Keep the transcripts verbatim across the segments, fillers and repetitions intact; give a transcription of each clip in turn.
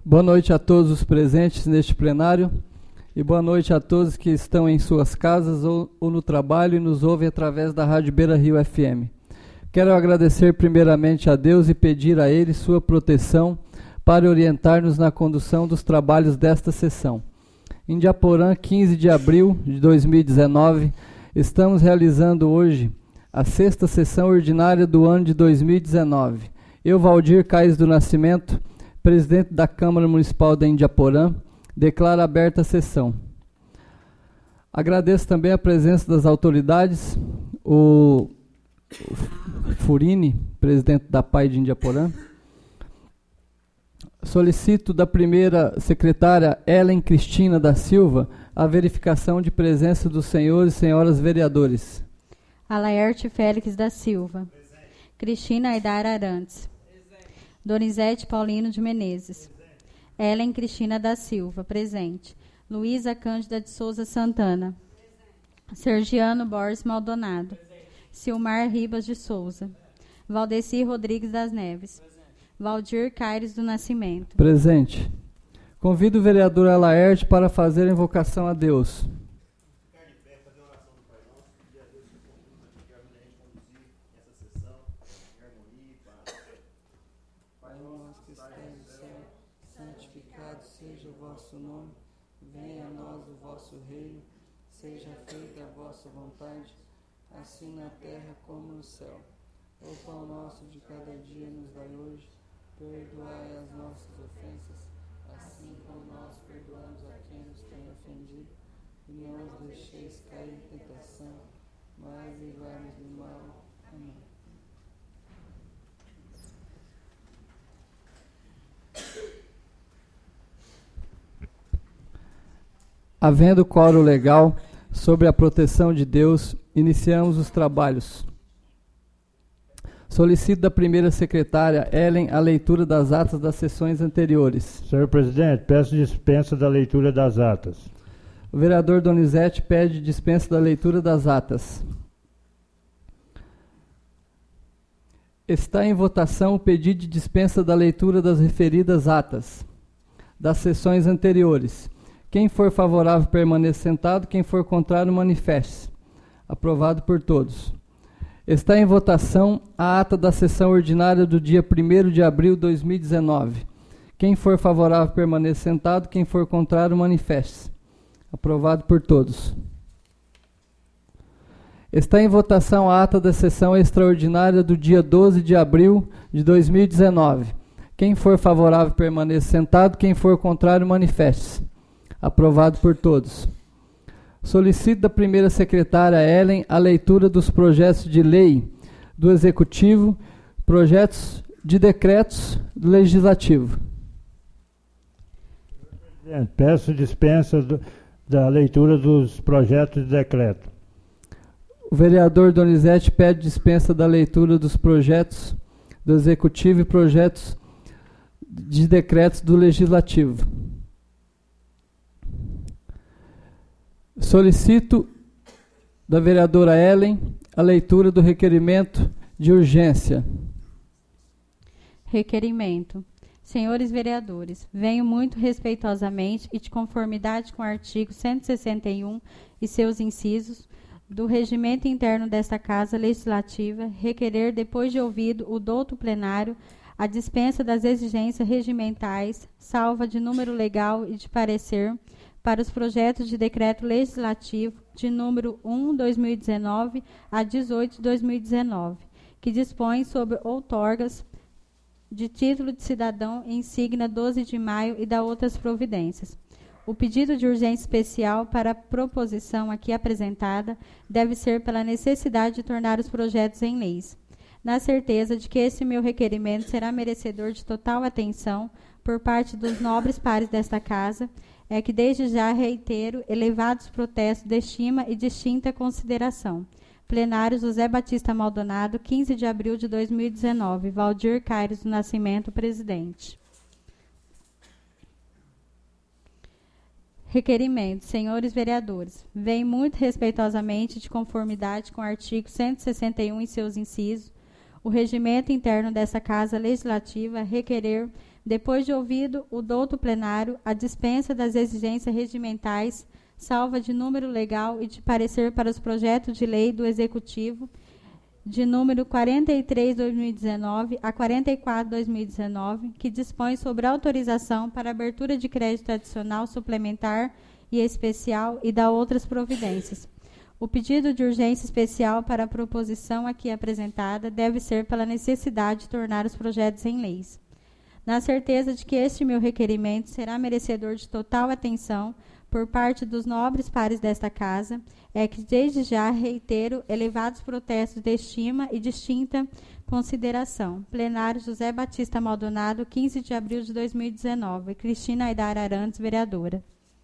Boa noite a todos os presentes neste plenário e boa noite a todos que estão em suas casas ou, ou no trabalho e nos ouvem através da Rádio Beira Rio F M. Quero agradecer primeiramente a Deus e pedir a Ele sua proteção para orientar-nos na condução dos trabalhos desta sessão. Em Indiaporã, quinze de abril de dois mil e dezenove, estamos realizando hoje a sexta sessão ordinária do ano de dois mil e dezenove. Eu, Valdir Caires do Nascimento, presidente da Câmara Municipal de Indiaporã, declaro aberta a sessão. Agradeço também a presença das autoridades, o, o Furini, presidente da P A I de Indiaporã. Solicito da primeira secretária Ellen Cristina da Silva a verificação de presença dos senhores e senhoras vereadores. Alaerte Félix da Silva. Presente. Cristina Aidar Arantes. Donizete Paulino de Menezes. Presente. Ellen Cristina da Silva, presente. Luísa Cândida de Souza Santana. Presente. Sergiano Borges Maldonado. Presente. Silmar Ribas de Souza. Valdeci Rodrigues das Neves. Presente. Valdir Caires do Nascimento. Presente. Convido o vereador Alaerte para fazer a invocação a Deus. Seja o vosso nome, venha a nós o vosso reino, seja feita a vossa vontade, assim na terra como no céu. O pão nosso de cada dia nos dai hoje, perdoai as nossas ofensas, assim como nós perdoamos a quem nos tem ofendido, e não nos deixeis cair em tentação, mas livrai-nos do mal. Amém. Havendo quórum legal sobre a proteção de Deus, iniciamos os trabalhos. Solicito da primeira secretária, Ellen, a leitura das atas das sessões anteriores. Senhor presidente, peço dispensa da leitura das atas. O vereador Donizete pede dispensa da leitura das atas. Está em votação o pedido de dispensa da leitura das referidas atas das sessões anteriores. Quem for favorável, permaneça sentado. Quem for contrário, manifeste-se. Aprovado por todos. Está em votação a ata da sessão ordinária do dia primeiro de abril de dois mil e dezenove. Quem for favorável, permaneça sentado. Quem for contrário, manifeste-se. Aprovado por todos. Está em votação a ata da sessão extraordinária do dia doze de abril de dois mil e dezenove. Quem for favorável, permaneça sentado. Quem for contrário, manifeste-se. Aprovado por todos. Solicito da primeira secretária Ellen a leitura dos projetos de lei do Executivo, projetos de decretos do Legislativo. Peço dispensa do, da leitura dos projetos de decreto. O vereador Donizete pede dispensa da leitura dos projetos do Executivo e projetos de decretos do Legislativo. Solicito da vereadora Ellen a leitura do requerimento de urgência. Requerimento. Senhores vereadores, venho muito respeitosamente e de conformidade com o artigo cento e sessenta e um e seus incisos do regimento interno desta Casa Legislativa, requerer, depois de ouvido o douto plenário, a dispensa das exigências regimentais, salva de número legal e de parecer, para os projetos de decreto legislativo de número um, dois mil e dezenove a dezoito de dois mil e dezenove, que dispõe sobre outorgas de título de cidadão e insígnia doze de maio e da outras providências. O pedido de urgência especial para a proposição aqui apresentada deve ser pela necessidade de tornar os projetos em leis, na certeza de que esse meu requerimento será merecedor de total atenção por parte dos nobres pares desta Casa, é que desde já reitero elevados protestos de estima e distinta consideração. Plenário José Batista Maldonado, quinze de abril de dois mil e dezenove. Valdir Caires do Nascimento, presidente. Requerimento. Senhores vereadores, venho muito respeitosamente, de conformidade com o artigo cento e sessenta e um e seus incisos, o regimento interno dessa Casa Legislativa requerer, Depois de ouvido o douto plenário, a dispensa das exigências regimentais, salva de número legal e de parecer para os projetos de lei do Executivo, de número quarenta e três barra dois mil e dezenove a quarenta e quatro barra dois mil e dezenove, que dispõe sobre autorização para abertura de crédito adicional suplementar e especial e da outras providências. O pedido de urgência especial para a proposição aqui apresentada deve ser pela necessidade de tornar os projetos em leis. Na certeza de que este meu requerimento será merecedor de total atenção por parte dos nobres pares desta casa, é que desde já reitero elevados protestos de estima e distinta consideração. Plenário José Batista Maldonado, quinze de abril de dois mil e dezenove. Cristina Aidar Arantes, vereadora.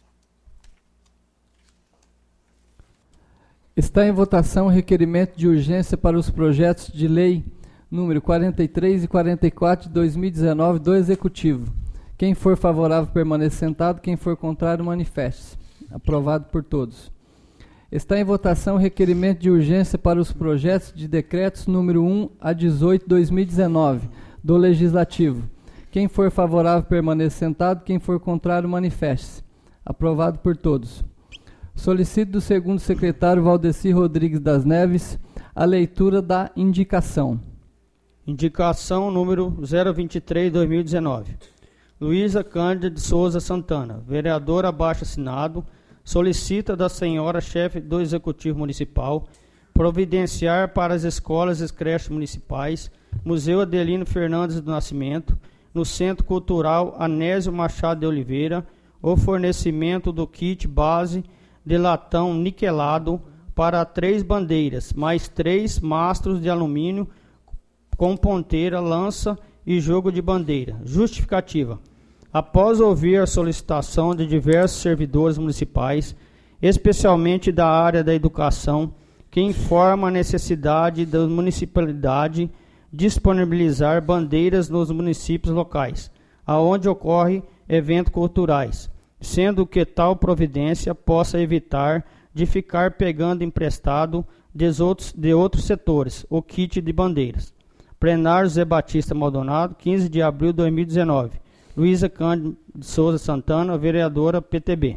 Está em votação o requerimento de urgência para os projetos de lei número quarenta e três e quarenta e quatro de dois mil e dezenove do Executivo. Quem for favorável permaneça sentado, quem for contrário manifeste-se. Aprovado por todos. Está em votação o requerimento de urgência para os projetos de decretos número um a dezoito de dois mil e dezenove do Legislativo. Quem for favorável permaneça sentado, quem for contrário manifeste-se. Aprovado por todos. Solicito do segundo secretário Valdeci Rodrigues das Neves a leitura da indicação. Indicação número zero vinte e três barra dois mil e dezenove. Luísa Cândida de Souza Santana, vereadora abaixo assinado, solicita da senhora chefe do Executivo Municipal providenciar para as escolas e creches municipais, Museu Adelino Fernandes do Nascimento, no Centro Cultural Anésio Machado de Oliveira, o fornecimento do kit base de latão niquelado para três bandeiras, mais três mastros de alumínio com ponteira, lança e jogo de bandeira. Justificativa. Após ouvir a solicitação de diversos servidores municipais, especialmente da área da educação, que informa a necessidade da municipalidade disponibilizar bandeiras nos municípios locais, aonde ocorre eventos culturais, sendo que tal providência possa evitar de ficar pegando emprestado de outros, de outros setores o kit de bandeiras. Plenário José Batista Maldonado, quinze de abril de dois mil e dezenove. Luísa Cândida de Souza Santana, vereadora P T B.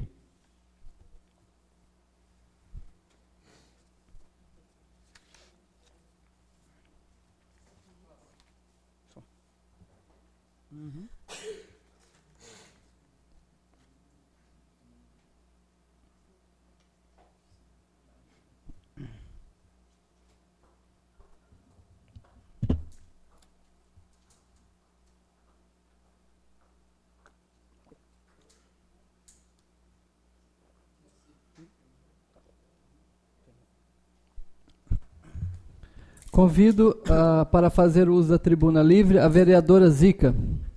Uhum. Convido uh, para fazer uso da tribuna livre a vereadora Zica.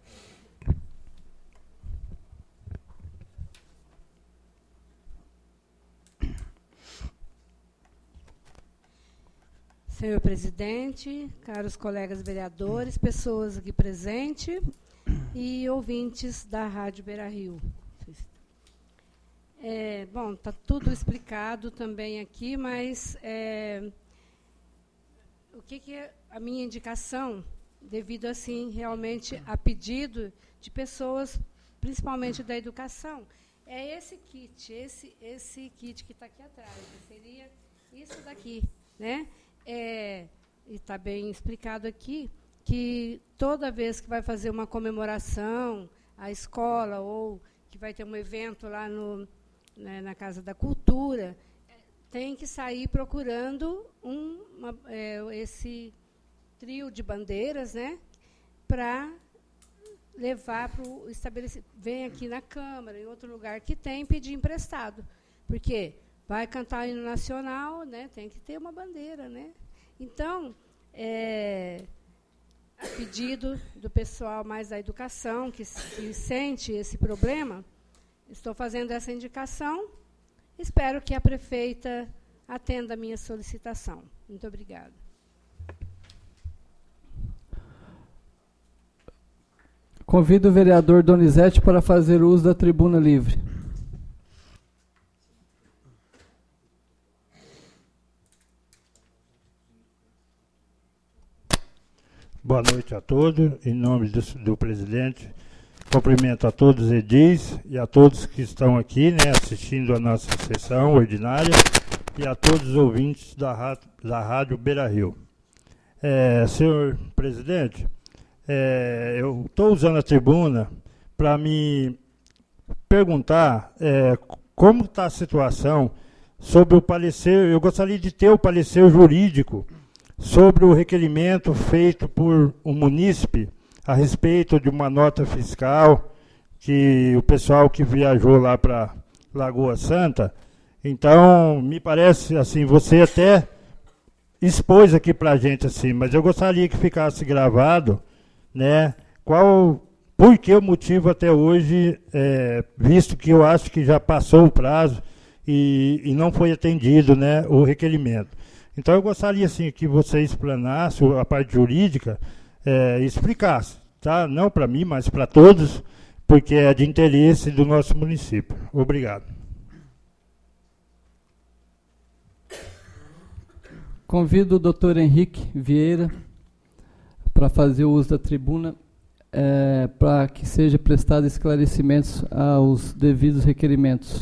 Senhor presidente, caros colegas vereadores, pessoas aqui presentes e ouvintes da Rádio Beira-Rio. É, bom, está tudo explicado também aqui, mas é, o que, que é a minha indicação, devido assim realmente a pedido de pessoas, principalmente da educação, é esse kit, esse, esse kit que está aqui atrás, seria isso daqui, né? É, e está bem explicado aqui que toda vez que vai fazer uma comemoração, a escola, ou que vai ter um evento lá no, né, na Casa da Cultura, tem que sair procurando um, uma, é, esse trio de bandeiras, né, para levar para o estabelecimento. Vem aqui na Câmara, em outro lugar que tem, pedir emprestado. Porque vai cantar o hino nacional, né, tem que ter uma bandeira, né? Então, é, a pedido do pessoal mais da educação, que, que sente esse problema, estou fazendo essa indicação. Espero que a prefeita atenda a minha solicitação. Muito obrigada. Convido o vereador Donizete para fazer uso da tribuna livre. Boa noite a todos. Em nome do, do presidente, Cumprimento a todos os edis e a todos que estão aqui, né, assistindo a nossa sessão ordinária e a todos os ouvintes da, rádio, da Rádio Beira Rio. É, senhor presidente, é, eu estou usando a tribuna para me perguntar é, como está a situação sobre o parecer. Eu gostaria de ter o parecer jurídico sobre o requerimento feito por um munícipe a respeito de uma nota fiscal que o pessoal que viajou lá para Lagoa Santa. Então, me parece assim, você até expôs aqui para a gente assim, mas eu gostaria que ficasse gravado, né, qual, por que o motivo até hoje, é, visto que eu acho que já passou o prazo e, e não foi atendido, né, o requerimento. Então, eu gostaria assim, que você explanasse a parte jurídica, É, explicasse, tá? Não para mim, mas para todos, porque é de interesse do nosso município. Obrigado. Convido o doutor Henrique Vieira para fazer o uso da tribuna, é, para que seja prestado esclarecimentos aos devidos requerimentos.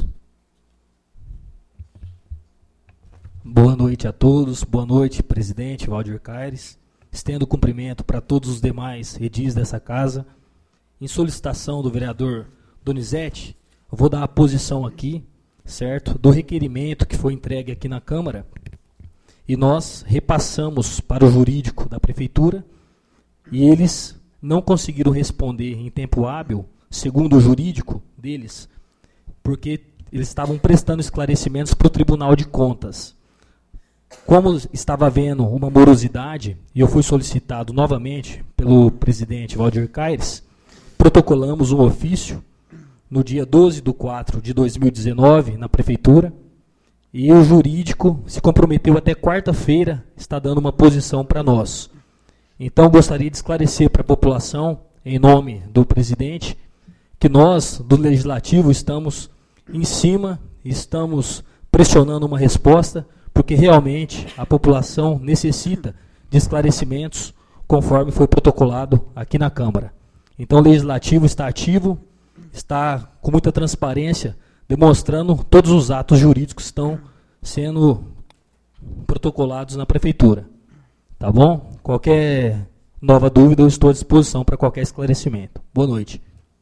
Boa noite a todos, boa noite, presidente Valdir Caires. Estendo o cumprimento para todos os demais edis dessa casa. Em solicitação do vereador Donizete, eu vou dar a posição aqui, certo, do requerimento que foi entregue aqui na Câmara, e nós repassamos para o jurídico da Prefeitura, e eles não conseguiram responder em tempo hábil, segundo o jurídico deles, porque eles estavam prestando esclarecimentos para o Tribunal de Contas. Como estava havendo uma morosidade, e eu fui solicitado novamente pelo presidente Valdir Caires, protocolamos um ofício no dia doze de quatro de dois mil e dezenove na Prefeitura, e o jurídico se comprometeu até quarta-feira, está dando uma posição para nós. Então, gostaria de esclarecer para a população, em nome do presidente, que nós, do Legislativo, estamos em cima, estamos pressionando uma resposta, porque realmente a população necessita de esclarecimentos conforme foi protocolado aqui na Câmara. Então o Legislativo está ativo, está com muita transparência, demonstrando todos os atos jurídicos que estão sendo protocolados na Prefeitura. Tá bom? Qualquer nova dúvida, eu estou à disposição para qualquer esclarecimento. Boa noite.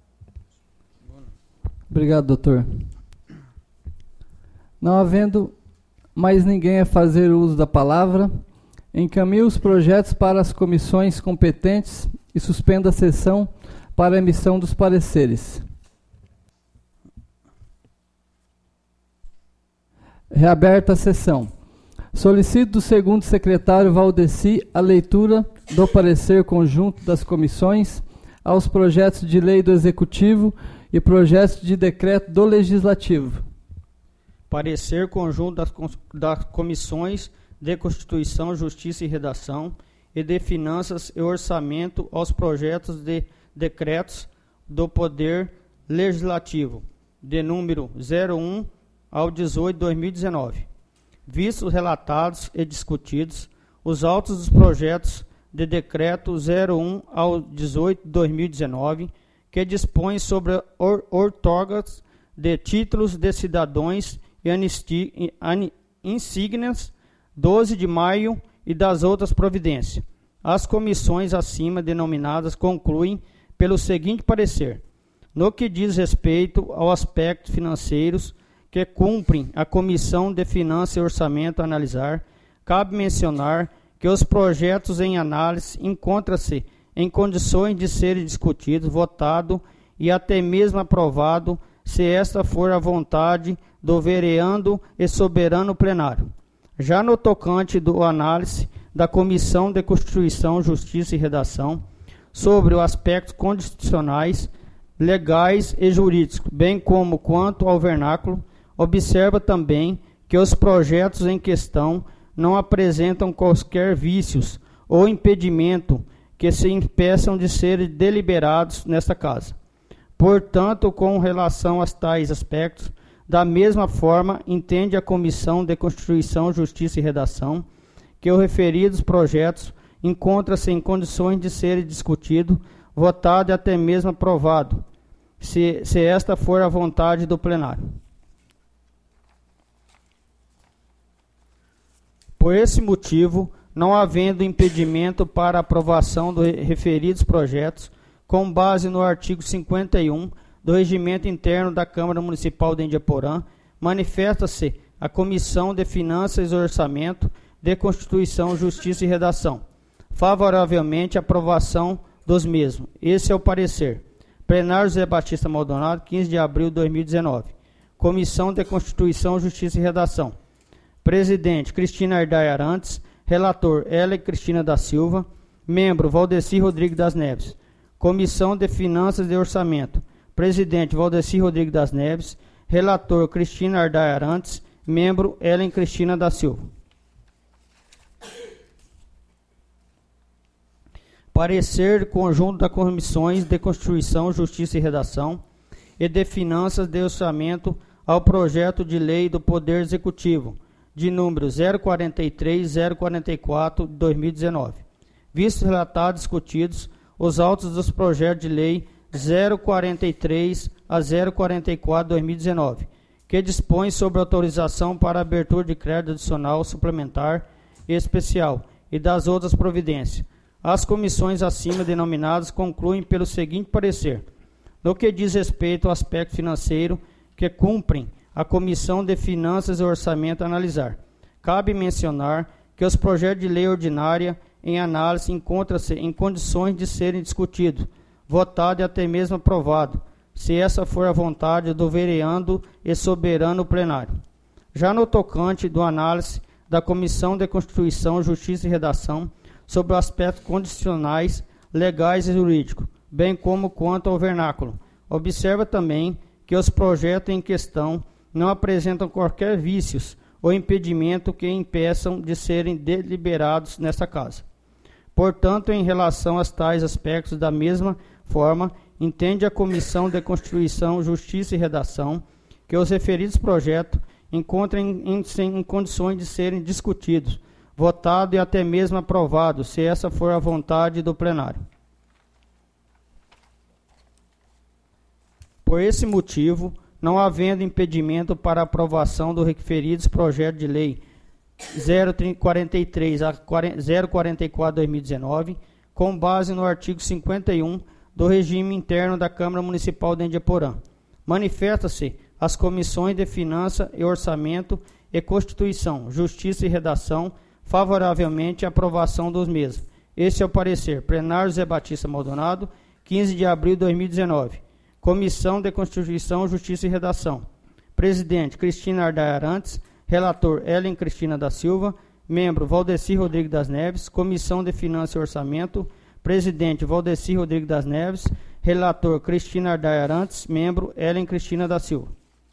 Obrigado, doutor. Não havendo mais ninguém a fazer uso da palavra, encaminhe os projetos para as comissões competentes e suspenda a sessão para a emissão dos pareceres. Reaberta a sessão. Solicito do segundo secretário Valdeci a leitura do parecer conjunto das comissões aos projetos de lei do Executivo e projetos de decreto do Legislativo. Parecer conjunto das, das comissões de Constituição, Justiça e Redação e de Finanças e Orçamento aos projetos de decretos do Poder Legislativo, de número zero um ao dezoito de dois mil e dezenove. Vistos relatados e discutidos os autos dos projetos de decreto zero um ao dezoito de dois mil e dezenove, que dispõem sobre outorgas de títulos de cidadãos e anistia, an, insígnias doze de maio e das outras providências. As comissões acima denominadas concluem pelo seguinte parecer: no que diz respeito aos aspectos financeiros que cumprem a Comissão de Finanças e Orçamento analisar, cabe mencionar que os projetos em análise encontram-se em condições de serem discutidos, votados e até mesmo aprovados, se esta for a vontade do vereando e soberano plenário. Já no tocante do análise da Comissão de Constituição, Justiça e Redação, sobre os aspectos constitucionais, legais e jurídicos, bem como quanto ao vernáculo, observa também que os projetos em questão não apresentam quaisquer vícios ou impedimento que se impeçam de serem deliberados nesta casa. Portanto, com relação a tais aspectos, da mesma forma, entende a Comissão de Constituição, Justiça e Redação que os referidos projetos encontram-se em condições de serem discutidos, votados e até mesmo aprovados, se, se esta for a vontade do plenário. Por esse motivo, não havendo impedimento para a aprovação dos referidos projetos, com base no artigo cinquenta e um do Regimento Interno da Câmara Municipal de Indiaporã, manifesta-se a Comissão de Finanças e Orçamento, de Constituição, Justiça e Redação, favoravelmente à aprovação dos mesmos. Esse é o parecer. Plenário José Batista Maldonado, quinze de abril de dois mil e dezenove. Comissão de Constituição, Justiça e Redação. Presidente, Cristina Ardai Arantes. Relator, Ellen Cristina da Silva. Membro, Valdeci Rodrigues das Neves. Comissão de Finanças e Orçamento. Presidente, Valdeci Rodrigues das Neves. Relator, Cristina Ardai Arantes. Membro, Ellen Cristina da Silva. Parecer conjunto das Comissões de Constituição, Justiça e Redação e de Finanças de Orçamento ao projeto de lei do Poder Executivo, de número zero quarenta e três zero quarenta e quatro de dois mil e dezenove. Vistos relatados e discutidos os autos dos projetos de lei zero quarenta e três a zero quarenta e quatro de dois mil e dezenove, que dispõe sobre autorização para abertura de crédito adicional, suplementar e especial e das outras providências. As comissões acima denominadas concluem pelo seguinte parecer: no que diz respeito ao aspecto financeiro que cumprem a Comissão de Finanças e Orçamento analisar, cabe mencionar que os projetos de lei ordinária em análise encontram-se em condições de serem discutidos, votados e até mesmo aprovados, se essa for a vontade do vereando e soberano plenário. Já no tocante do análise da Comissão de Constituição, Justiça e Redação, sobre aspectos condicionais, legais e jurídicos, bem como quanto ao vernáculo. Observa também que os projetos em questão não apresentam qualquer vícios ou impedimento que impeçam de serem deliberados nesta casa. Portanto, em relação a tais aspectos, da mesma forma, entende a Comissão de Constituição, Justiça e Redação que os referidos projetos encontrem em, em, em condições de serem discutidos, votado e até mesmo aprovado, se essa for a vontade do plenário. Por esse motivo, não havendo impedimento para a aprovação dos referidos projetos de lei zero quarenta e três a zero quarenta e quatro de dois mil e dezenove, com base no artigo cinquenta e um do Regime Interno da Câmara Municipal de Indiaporã, manifesta-se as comissões de Finanças e Orçamento e Constituição, Justiça e Redação, favoravelmente à aprovação dos mesmos. Este é o parecer. Plenário José Batista Maldonado, quinze de abril de dois mil e dezenove. Comissão de Constituição, Justiça e Redação. Presidente, Cristina Ardai Arantes. Relator, Ellen Cristina da Silva. Membro, Valdeci Rodrigues das Neves. Comissão de Finanças e Orçamento. Presidente, Valdeci Rodrigues das Neves. Relator, Cristina Ardai Arantes. Membro, Ellen Cristina da Silva.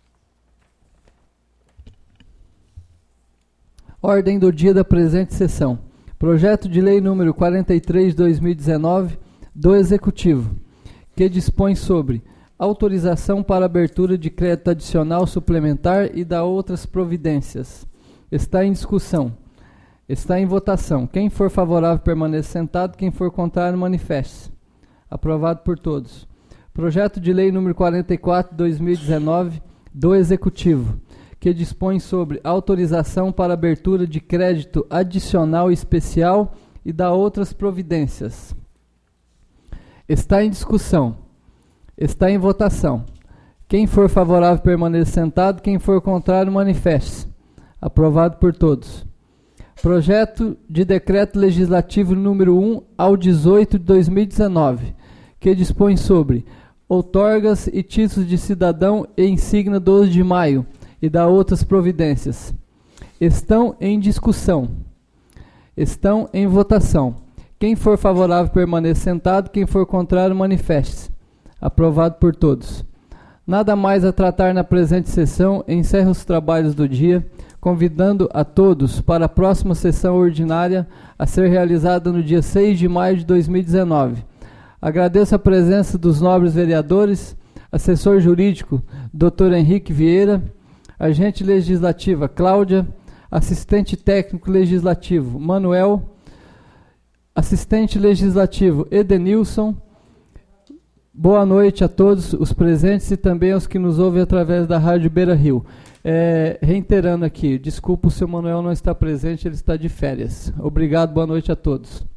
Ordem do dia da presente sessão. Projeto de lei número quarenta e três de dois mil e dezenove do Executivo, que dispõe sobre autorização para abertura de crédito adicional suplementar e da outras providências. Está em discussão. Está em votação. Quem for favorável permaneça sentado, quem for contrário manifeste-se. Aprovado por todos. Projeto de lei número quarenta e quatro de dois mil e dezenove do Executivo, que dispõe sobre autorização para abertura de crédito adicional especial e da outras providências. Está em discussão. Está em votação. Quem for favorável permaneça sentado, quem for contrário manifeste-se. Aprovado por todos. Projeto de decreto legislativo número um ao dezoito de dois mil e dezenove, que dispõe sobre outorgas e títulos de cidadão e insígnia doze de maio, e da outras providências. Estão em discussão. Estão em votação. Quem for favorável permaneça sentado, quem for contrário manifeste-se. Aprovado por todos. Nada mais a tratar na presente sessão, encerra os trabalhos do dia, convidando a todos para a próxima sessão ordinária a ser realizada no dia seis de maio de dois mil e dezenove. Agradeço a presença dos nobres vereadores, assessor jurídico, doutor Henrique Vieira, agente legislativa Cláudia, assistente técnico legislativo Manuel, assistente legislativo Edenilson, Boa noite a todos os presentes e também aos que nos ouvem através da Rádio Beira Rio. É, reiterando aqui, desculpa, o seu Manuel não está presente, ele está de férias. Obrigado, boa noite a todos.